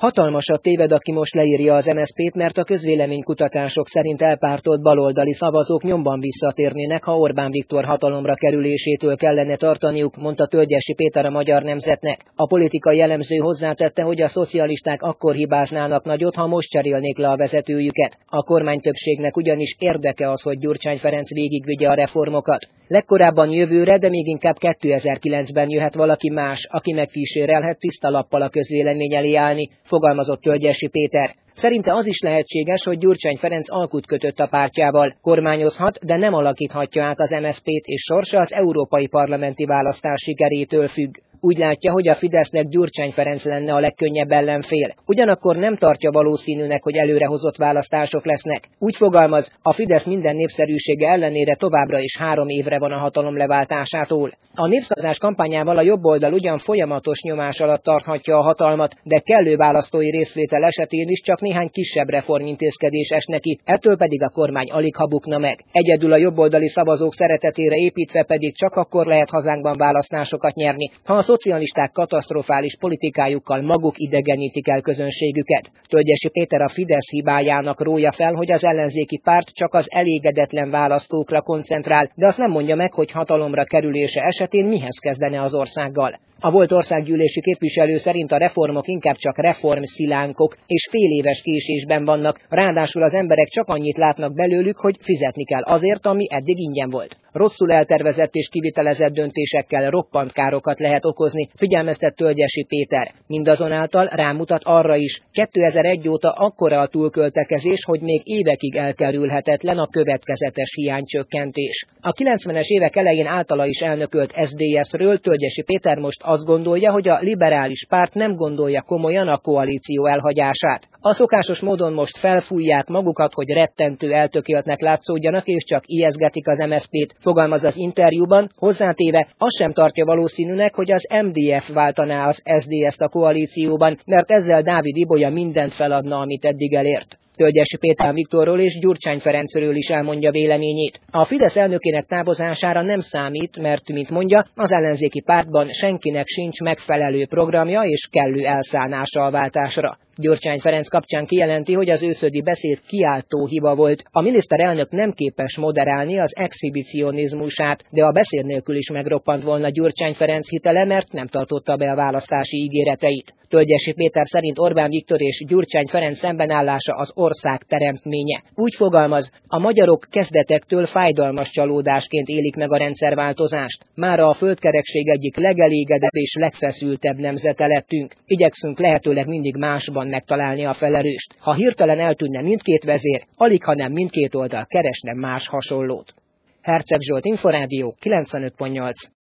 Hatalmasat téved, aki most leírja az MSZP-t, mert a közvéleménykutatások szerint elpártolt baloldali szavazók nyomban visszatérnének, ha Orbán Viktor hatalomra kerülésétől kellene tartaniuk, mondta Tölgyesi Péter a Magyar Nemzetnek. A politikai elemző hozzátette, hogy a szocialisták akkor hibáznának nagyot, ha most cserélnék le a vezetőjüket. A kormánytöbbségnek ugyanis érdeke az, hogy Gyurcsány Ferenc végigvigye a reformokat. Legkorábban jövőre, de még inkább 2009-ben jöhet valaki más, aki megkísérelhet tiszta lappal a közvélemény elé állni, fogalmazott Tölgyesi Péter. Szerinte az is lehetséges, hogy Gyurcsány Ferenc alkut kötött a pártjával, kormányozhat, de nem alakíthatja át az MSZP-t, és sorsa az európai parlamenti választás sikerétől függ. Úgy látja, hogy a Fidesznek Gyurcsány Ferenc lenne a legkönnyebb ellenfél. Ugyanakkor nem tartja valószínűnek, hogy előrehozott választások lesznek. Úgy fogalmaz, a Fidesz minden népszerűsége ellenére továbbra is 3 évre van a hatalom leváltásától. A népszavazás kampányával a jobboldal ugyan folyamatos nyomás alatt tarthatja a hatalmat, de kellő választói részvétel esetén is csak néhány kisebb reformintézkedés esne ki, ettől pedig a kormány aligha bukna meg. Egyedül a jobboldali szavazók szeretetére építve pedig csak akkor lehet hazánkban választásokat nyerni, ha a szocialisták katasztrofális politikájukkal maguk idegenítik el közönségüket. Tölgyesi Péter a Fidesz hibájának rója fel, hogy az ellenzéki párt csak az elégedetlen választókra koncentrál, de azt nem mondja meg, hogy hatalomra kerülése esetén mihez kezdene az országgal. A volt országgyűlési képviselő szerint a reformok inkább csak reformszilánkok és féléves késésben vannak, ráadásul az emberek csak annyit látnak belőlük, hogy fizetni kell azért, ami eddig ingyen volt. Rosszul eltervezett és kivitelezett döntésekkel roppant károkat lehet okozni, figyelmeztet Tölgyesi Péter. Mindazonáltal rámutat arra is, 2001 óta akkora a túlköltekezés, hogy még évekig elkerülhetetlen a következetes hiánycsökkentés. A 90-es évek elején általa is elnökölt SZDSZ-ről Tölgyesi Péter most azt gondolja, hogy a liberális párt nem gondolja komolyan a koalíció elhagyását. A szokásos módon most felfújják magukat, hogy rettentő eltökéltnek látszódjanak, és csak ijeszgetik az MSZP-t, fogalmaz az interjúban, hozzátéve azt sem tartja valószínűnek, hogy az MDF váltaná az SZDSZ-t a koalícióban, mert ezzel Dávid Ibolya mindent feladna, amit eddig elért. Tölgyesi Péter Viktorról és Gyurcsány Ferencről is elmondja véleményét. A Fidesz elnökének távozására nem számít, mert, mint mondja, az ellenzéki pártban senkinek sincs megfelelő programja és kellő elszánása a váltásra. Gyurcsány Ferenc kapcsán kijelenti, hogy az őszödi beszéd kiáltó hiba volt. A miniszterelnök nem képes moderálni az exhibicionizmusát, de a beszéd nélkül is megroppant volna Gyurcsány Ferenc hitele, mert nem tartotta be a választási ígéreteit. Tölgyesi Péter szerint Orbán Viktor és Gyurcsány Ferenc szembenállása az ország teremtménye. Úgy fogalmaz, a magyarok kezdetektől fájdalmas csalódásként élik meg a rendszerváltozást. Mára a földkerekség egyik legelégedebb és legfeszültebb nemzete lettünk. Igyekszünk lehetőleg mindig másban megtalálni a felerőst. Ha hirtelen eltűnne mindkét vezér, alighanem mindkét oldal keresne más hasonlót. Herczeg Zsolt, Inforádió 95.8.